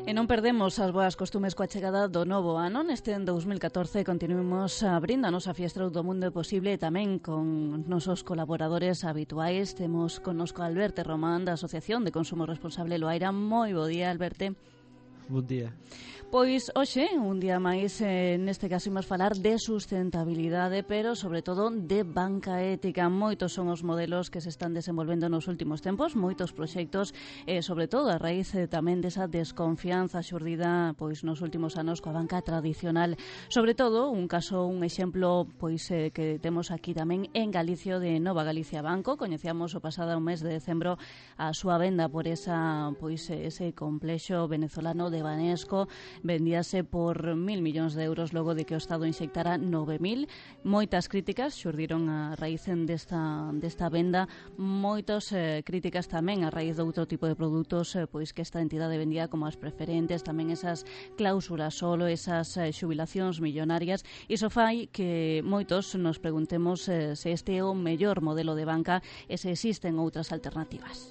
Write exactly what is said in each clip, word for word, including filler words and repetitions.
E non perdemos as boas costumes coa chegada do novo ano. Neste dous mil catorce continuemos abrindo a nosa fiestra do mundo posible e tamén con nosos colaboradores habituais. Temos connosco a Alberto Román da Asociación de Consumo Responsable Loaira. Moi bo día, Alberto. Bo día. Pois hoxe, un día máis, eh, neste caso imos falar de sustentabilidade, pero sobre todo de banca ética. Moitos son os modelos que se están desenvolvendo nos últimos tempos, moitos proxectos, eh, sobre todo a raíz eh, tamén desa desconfianza xurdida pois nos últimos anos coa banca tradicional. Sobre todo, un caso, un exemplo pois eh, que temos aquí tamén en Galicia, de Nova Galicia Banco. Coñecíamos o pasado mes de decembro a súa venda por esa pois ese complexo venezolano de Banesco. Vendíase por mil millóns de euros logo de que o Estado inxectara nove mil. Moitas críticas xurdiron a raíz desta, desta venda, moitas eh, críticas tamén a raíz de outro tipo de produtos eh, pois que esta entidade vendía, como as preferentes, tamén esas cláusulas solo, esas eh, xubilacións millonarias. Iso fai que moitos nos preguntemos eh, se este é o mellor modelo de banca e se existen outras alternativas.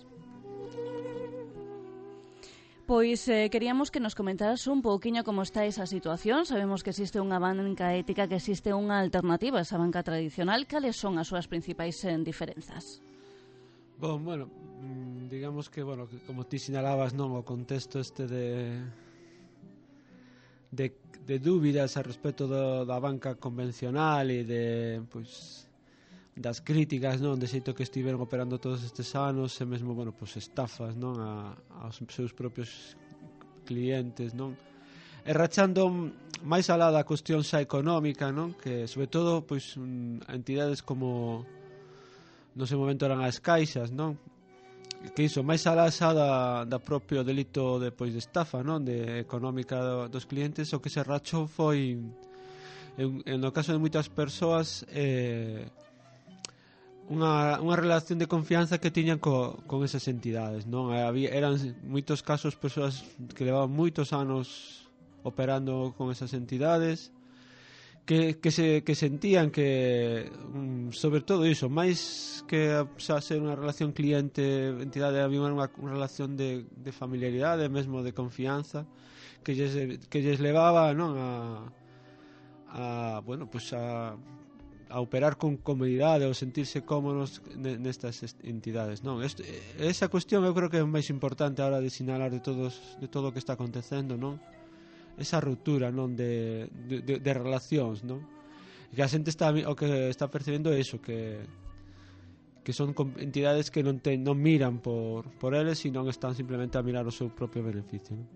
Pois eh, queríamos que nos comentaras un pouquiño como está esa situación. Sabemos que existe unha banca ética, que existe unha alternativa a esa banca tradicional. Cales son as súas principais eh, diferenzas? Bon, bueno, digamos que, bueno, como ti sinalabas, non, o contexto este de de, de dúbidas a respecto do, da banca convencional e de, pois, das críticas, non, de xeito que estiveron operando todos estes anos, e mesmo, bueno, pois estafas, non, a, aos seus propios clientes, non, e rachando máis alá da cuestión xa económica, non, que sobre todo, pois, entidades como no seu momento eran as caixas, non, que iso, máis alá xa da, da propio delito de, pois, de estafa, non, de económica do, dos clientes, o que se rachou foi, en, en no caso de moitas persoas, eh, Unha, unha relación de confianza que tiñan co, con esas entidades, non? Había, eran moitos casos persoas que levaban moitos anos operando con esas entidades, que, que, se, que sentían que, sobre todo iso, máis que xa ser unha relación cliente-entidade, había unha, unha relación de, de familiaridade, mesmo de confianza, que lles, que lles levaba, non, a, a bueno, pues a a operar con comodidade ou sentirse cómodos nestas entidades, non? Esto, esa cuestión eu creo que é máis importante a hora de sinalar de todos de todo o que está acontecendo, non? Esa ruptura, non, de, de, de relacións, non? Que a xente está o que está percibendo é iso, que que son entidades que non ten, non miran por por eles, sino están simplemente a mirar o seu propio beneficio, non?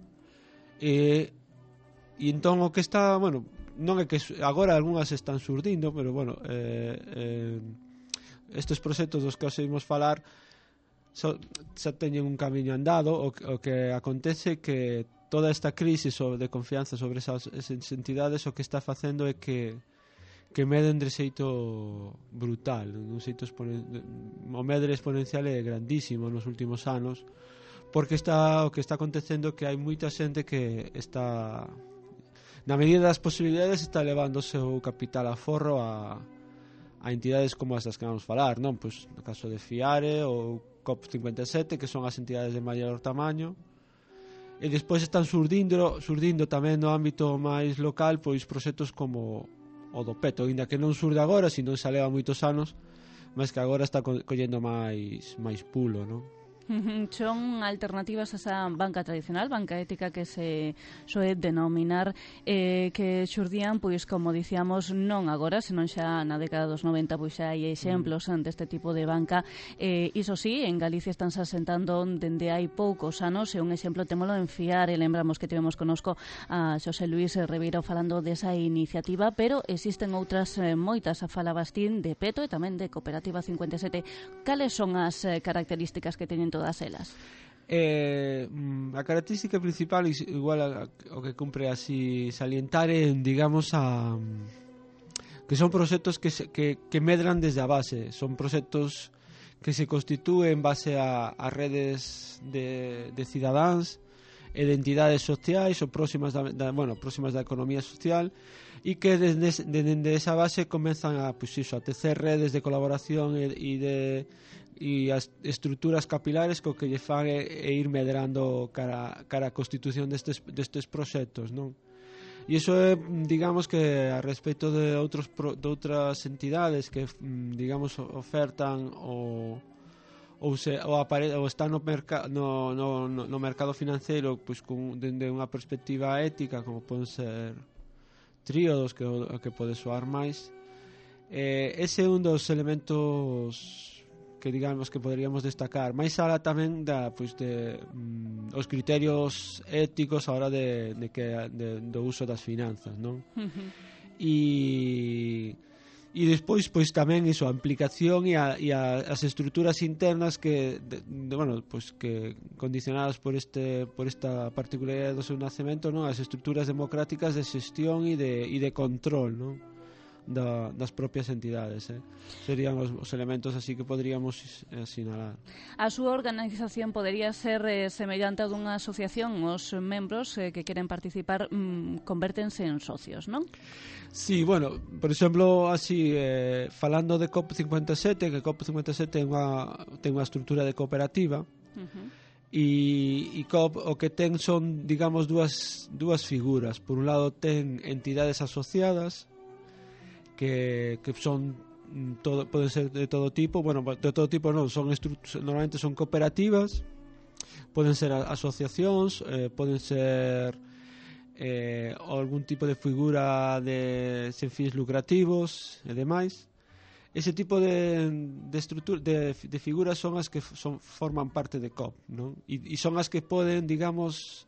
E e entón o que está, bueno, non é que agora algunhas están surdindo, pero bueno, eh, eh, estes proxectos dos que os imos falar so, xa teñen un camiño andado. O, o que acontece que toda esta crisis de confianza sobre esas, esas entidades o que está facendo é que que meden de xeito brutal, un xeito exponen, o medre exponencial é grandísimo nos últimos anos, porque está o que está acontecendo que hai moita xente que está, na medida das posibilidades, está levando o seu capital a forro a, a entidades como as das que vamos falar, non? Pois no caso de Fiare ou C O P cincuenta e sete, que son as entidades de maior tamaño, e despois están surdindo, surdindo tamén no ámbito máis local, pois proxectos como o do Peto, ainda que non surde agora, sino xa leva moitos anos, mas que agora está collendo máis máis pulo, non? Son alternativas a esa banca tradicional, banca ética que se soe denominar, eh, que xurdían, pois, como dicíamos, non agora, senón xa na década dos noventa, pois xa hai exemplos mm. deste tipo de banca. Eh, iso sí, en Galicia están se asentando dende hai poucos anos, e un exemplo témolo en Fiare. Lembramos que tivemos conosco a Xosé Luis Ribeiro falando desa iniciativa, pero existen outras eh, moitas. A fala Bastín de Peto e tamén de Cooperativa cincuenta e sete. Cales son as eh, características que teñen todas elas? Eh, a característica principal, igual a, a, o que cumpre así salientar, é, digamos, a que son proxectos que, se, que, que medran desde a base. Son proxectos que se constitúen en base a, a redes de, de cidadáns e de entidades sociais ou próximas da, da, bueno, próximas da economía social, e que desde, desde esa base comenzan a, pues, iso, a tecer redes de colaboración e, e de e as estruturas capilares co que lle fan é, é ir medrando cara, cara a constitución destes, destes proxectos, non? E iso é, digamos que a respecto de outros pro, de outras entidades que, digamos, ofertan o ou se ou, apare, ou están no, merca, no, no, no mercado financeiro pois, con, dende unha perspectiva ética, como poden ser tríodos, que, que pode soar máis. Eh, ese é un dos elementos que digamos que poderíamos destacar. Mais alá tamén da, pois, de, mm, os criterios éticos a hora de, de que, de, do uso das finanzas, non? Uh-huh. E... E despois, pois tamén iso, a implicación e, a, e a, as estruturas internas que, de, de, bueno, pois que condicionadas por este por esta particularidade do seu nacemento, non? As estruturas democráticas de xestión e de, e de control, non? Da, das propias entidades, eh? Serían os, os elementos así que poderíamos asinalar. A súa organización podería ser eh, semellante a dunha asociación. Os membros eh, que queren participar mm, convértense en socios, non? Sí, bueno, por exemplo, así eh, falando de COP cincuenta e sete, que COP cincuenta e sete é unha, ten unha estrutura de cooperativa. Uh-huh. E, e COP o que ten son, digamos, dúas, dúas figuras. Por un lado ten entidades asociadas que, que son todo, poden ser de todo tipo, bueno, de todo tipo non, son normalmente son cooperativas, poden ser asociacións, eh, poden ser eh, algún tipo de figura de sen fins lucrativos e demais. Ese tipo de, de, estrutura, de, de figuras son as que son, forman parte de COP, non? E, e son as que poden, digamos,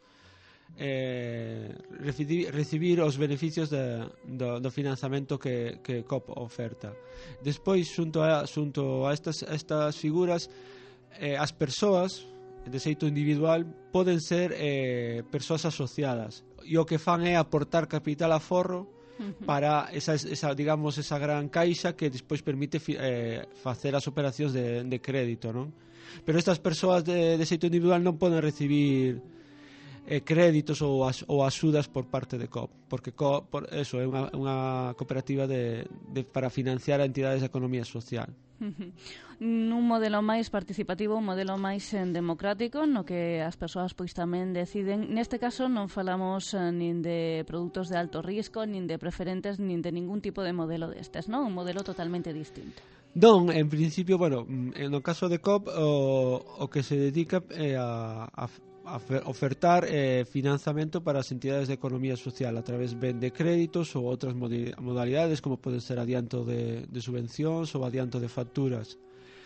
eh, recibir, recibir os beneficios de, do, do financiamento que, que COP oferta. Despois, xunto a, xunto a estas, a estas figuras, eh, as persoas de xeito individual poden ser eh, persoas asociadas, e o que fan é aportar capital a forro para esa, esa, digamos, esa gran caixa que despois permite eh, facer as operacións de, de crédito, non? Pero estas persoas de, de xeito individual non poden recibir eh, créditos ou, as, ou axudas por parte de COP, porque COP, por eso, é unha, unha cooperativa de, de, para financiar a entidades de economía social. Uh-huh. Nun modelo máis participativo, un modelo máis eh, democrático, no que as persoas pois tamén deciden. Neste caso non falamos eh, nin de produtos de alto risco, nin de preferentes, nin de ningún tipo de modelo destes, non? Un modelo totalmente distinto. Non, en principio, bueno, no caso de COP o, o que se dedica é a, a a ofertar eh, financiamento para as entidades de economía social a través ben de créditos ou outras modalidades, como poden ser adianto de, de subvencións ou adianto de facturas.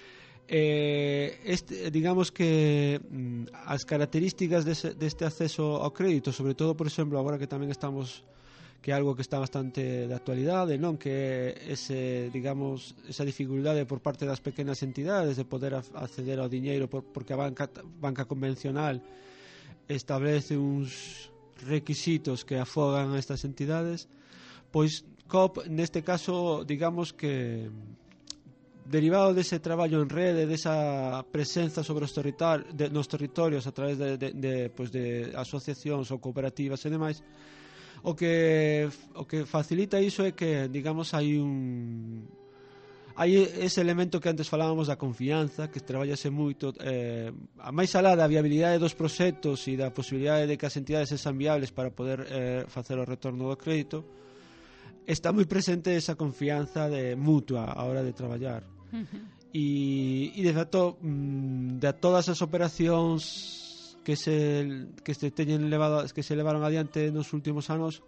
Eh, este, digamos que mm, as características dese, deste acceso ao crédito, sobre todo, por exemplo, agora que tamén estamos, que é algo que está bastante de actualidade, non? Que ese, digamos, esa dificultade por parte das pequenas entidades de poder acceder ao diñeiro por, porque a banca, banca convencional establece uns requisitos que afogan a estas entidades, pois COP neste caso, digamos que derivado dese traballo en rede, desa presenza sobre os territorios, de, nos territorios a través de, de, de, pois de asociacións ou cooperativas e demais, o que o que facilita iso é que, digamos, hai un hai ese elemento que antes falábamos da confianza, que traballase moito eh, a máis alá da viabilidade dos proxectos e da posibilidade de que as entidades sexan viables para poder eh, facer o retorno do crédito. Está moi presente esa confianza de mutua a hora de traballar. Uh-huh. E, e de facto mm, de todas as operacións que se que se teñen levado, que se levaron adiante nos últimos anos,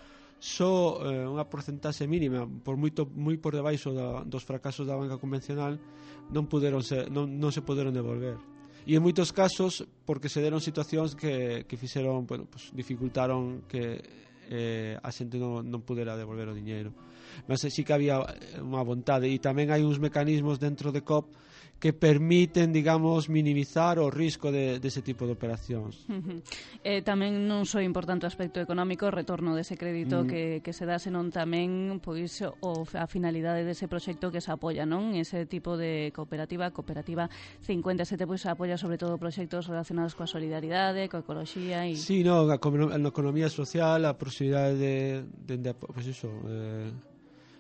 só eh, unha porcentaxe mínima, por moito moi por debaixo da, dos fracasos da banca convencional, non puderon ser, non, non se poderon devolver. E en moitos casos porque se deron situacións que, que fixeron, bueno, pues, dificultaron que eh, a xente non, non pudera devolver o diñeiro. Mas sí que había unha vontade, e tamén hai uns mecanismos dentro de COP que permiten, digamos, minimizar o risco de, de ese tipo de operacións. Uh-huh. Eh, tamén non só importante o aspecto económico, o retorno dese crédito mm. que, que se dá, senón tamén pois o, a finalidade dese proxecto que se apoia, non? Ese tipo de cooperativa, cooperativa cincuenta e sete, pois apoia sobre todo proxectos relacionados coa solidaridade, coa ecoloxía e... Sí, no, a, a economía social, a posibilidade de, de, de pois iso, eh,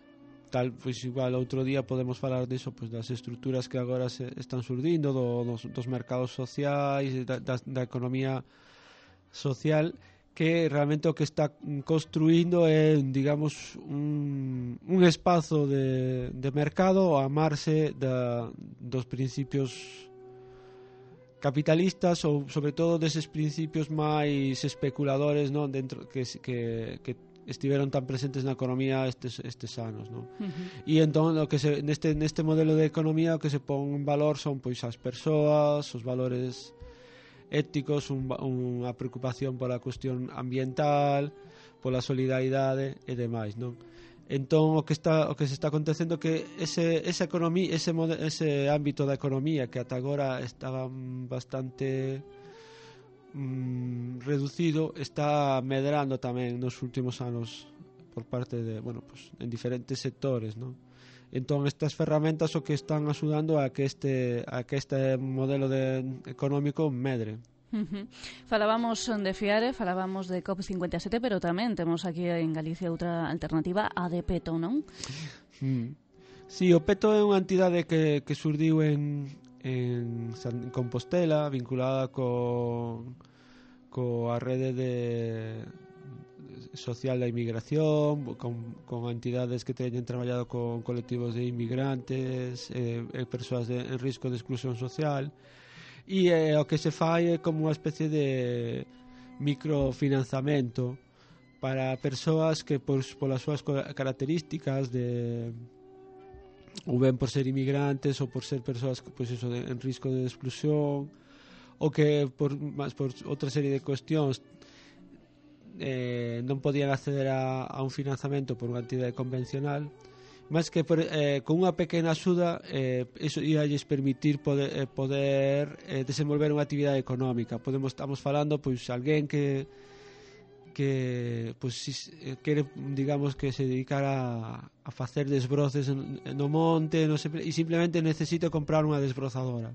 tal, pois igual outro día podemos falar diso, pois das estruturas que agora se están surdindo do, dos, dos mercados sociais, da, da, da economía social, que realmente o que está construindo é, digamos, un, un espazo de, de mercado a amarse da, dos principios capitalistas ou sobre todo deses principios máis especuladores, non, dentro que, que, que estiveron tan presentes na economía estes, estes anos, non? Uh-huh. E entón o que se, neste, neste modelo de economía o que se pon en valor son pois as persoas, os valores éticos, un, unha preocupación pola cuestión ambiental, pola solidaridade e demais, non? Entón o que está o que se está acontecendo que ese esa economía, ese ese ámbito da economía que ata agora estaba bastante mm, reducido, está medrando tamén nos últimos anos por parte de, bueno, pues en diferentes sectores, ¿no? Entón estas ferramentas o que están axudando a que este a que este modelo de económico medre. Uh-huh. Falábamos de Fiare, falábamos de COP cincuenta e sete, pero tamén temos aquí en Galicia outra alternativa, a de Peto, non? Mm. Sí, o Peto é unha entidade que, que surdiu en, en Compostela, vinculada co, co a rede de social da inmigración, con, con entidades que teñen traballado con colectivos de inmigrantes e eh, persoas de, en risco de exclusión social. E eh, o que se fai é como unha especie de microfinanzamento para persoas que por, polas súas características de ou ben por ser inmigrantes ou por ser persoas pois eso, de, en risco de exclusión ou que por, más, por outra serie de cuestións eh, non podían acceder a, a un financiamento por unha entidade convencional, mas que por, eh, con unha pequena axuda eh, iso ia lles permitir poder, eh, poder eh, desenvolver unha actividade económica. Podemos estamos falando pois alguén que que pois si, eh, quere, digamos, que se dedicara a, a facer desbroces no monte, no sei, e simplemente necesita comprar unha desbrozadora.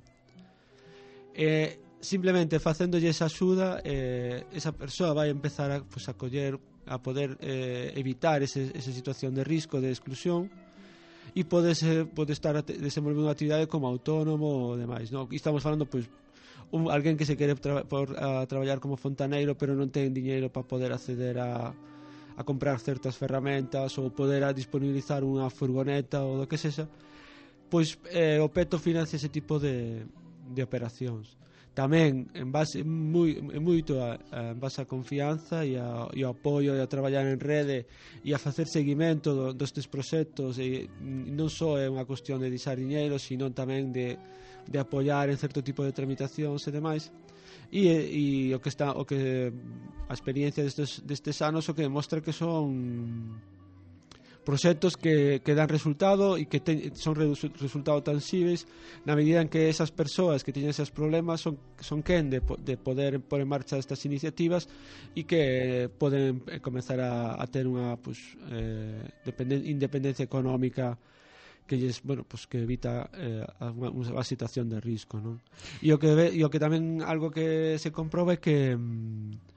Eh, simplemente facéndolle esa axuda, eh, esa persoa vai empezar a, pues, a coller, a poder eh, evitar ese, esa situación de risco, de exclusión, e pode, ser, pode estar a te, desenvolvendo unha actividade como autónomo ou demais, no? E estamos falando, pois, un, alguén que se quere tra- por, a traballar como fontaneiro pero non ten diñeiro para poder acceder a, a comprar certas ferramentas ou poder a disponibilizar unha furgoneta ou do que sexa, pois eh, o Peto financia ese tipo de, de operacións. Tamén en base moi, moito a, a, en base a confianza e, a, e ao apoio e a traballar en rede e a facer seguimento do, destes proxectos, e non só é unha cuestión de disar diñeiro, sino tamén de, de apoiar en certo tipo de tramitacións e demais. E, e o que está o que a experiencia destes, destes anos o que demostra que son proxectos que, que dan resultado e que te, son resultados tangibles na medida en que esas persoas que teñen esos problemas son, son quen de, de poder pôr en marcha estas iniciativas e que poden comenzar a, a ter unha pues, eh, dependen, independencia económica que lles, bueno, pues que evita eh, unha, unha situación de risco, non? E o que e o que tamén algo que se comproba é que mm,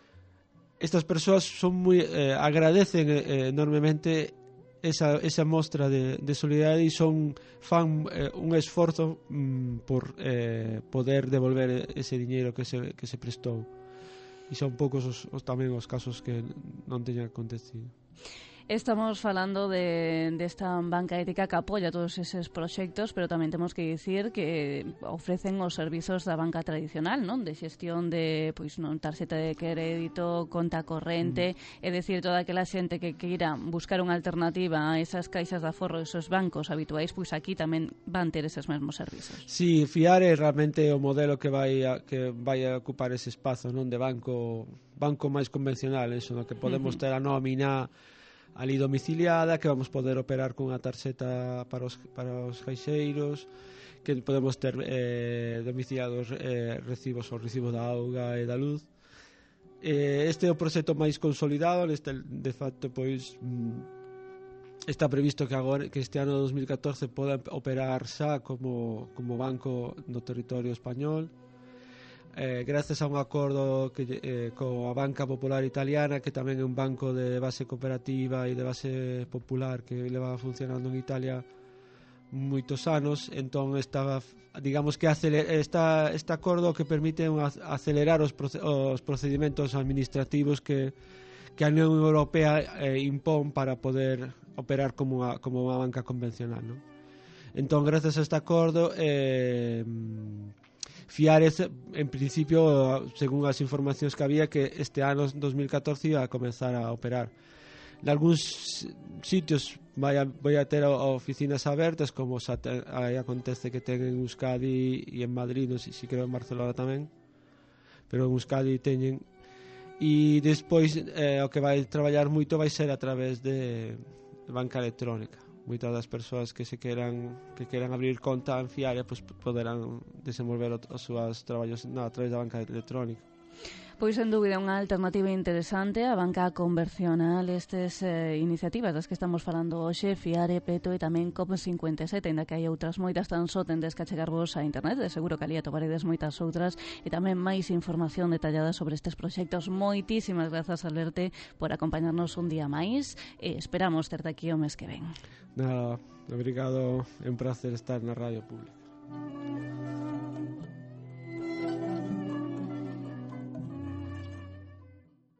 estas persoas son moi eh, agradecen eh, enormemente esa, esa mostra de, de solidaridade e son fan eh, un esforzo mm, por eh, poder devolver ese diñeiro que se, que se prestou, e son poucos os, os tamén os casos que non teñan acontecido. Estamos falando de, de esta banca ética que apoia todos eses proxectos, pero tamén temos que dicir que ofrecen os servizos da banca tradicional, non? De xestión de, pois, non, tarxeta de crédito, conta corrente, mm. é dicir, toda aquela xente que queira buscar unha alternativa a esas caixas de aforro, esos bancos habituais, pois aquí tamén van ter eses mesmos servizos. Sí, Fiare é realmente o modelo que vai a, que vai a ocupar ese espazo, non, de banco banco máis convencional, eso, no que podemos uh-huh. ter a nómina ali domiciliada, que vamos poder operar con unha tarxeta para os, para os caixeiros, que podemos ter eh, domiciliados eh, recibos ou recibo da auga e da luz. Eh, este é o proxecto máis consolidado, este, de facto, pois está previsto que agora que este ano dos mil catorce poda operar xa como, como banco no territorio español. eh, grazas a un acordo que, eh, coa Banca Popular Italiana, que tamén é un banco de base cooperativa e de base popular que leva funcionando en Italia moitos anos. Entón esta, digamos que esta, este acordo que permite acelerar os, proce os procedimentos administrativos que, que a Unión Europea eh, impón para poder operar como unha, como unha banca convencional, non? Entón, grazas a este acordo, eh, Fiare, en principio, según as informacións que había, que este ano dos mil catorce iba a comenzar a operar. En algúns sitios vai a, vai a ter oficinas abertas, como aí acontece que ten en Euskadi e en Madrid, non sei se creo en Barcelona tamén, pero en Euskadi teñen. E despois eh, o que vai traballar moito vai ser a través de banca electrónica. Moitas das persoas que se queran que queran abrir conta en Fiare, pues, poderán desenvolver os seus traballos no, a través da banca electrónica. Pois, sen dúbida, unha alternativa interesante a banca convencional. Estas eh, iniciativas das que estamos falando hoxe, Fiare, Peto e tamén C O P cincuenta e sete, ainda que hai outras moitas, tan só tendes que achegarvos a internet, de seguro que ali atoparedes moitas outras, e tamén máis información detallada sobre estes proxectos. Moitísimas grazas, Alberto, por acompañarnos un día máis, e esperamos terte aquí o mes que ven. Nada, obrigado, é un placer estar na Radio Pública.